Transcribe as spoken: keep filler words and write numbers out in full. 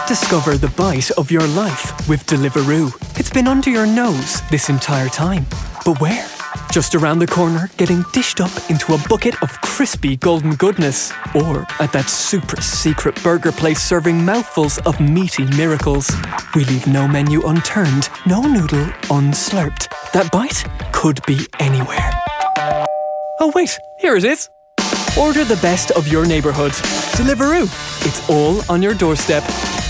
Discover the bite of your life with Deliveroo. It's been under your nose this entire time. But where? Just around the corner, getting dished up into a bucket of crispy golden goodness. Or at that super secret burger place serving mouthfuls of meaty miracles. We leave no menu unturned, no noodle unslurped. That bite could be anywhere. Oh wait, here it is. Order the best of your neighbourhood. Deliveroo. It's all on your doorstep.